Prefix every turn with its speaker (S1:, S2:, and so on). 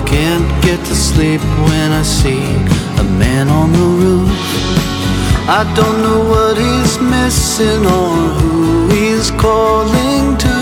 S1: can't get to sleep when I see a man on the roof. I don't know what he's missing or who he's calling to.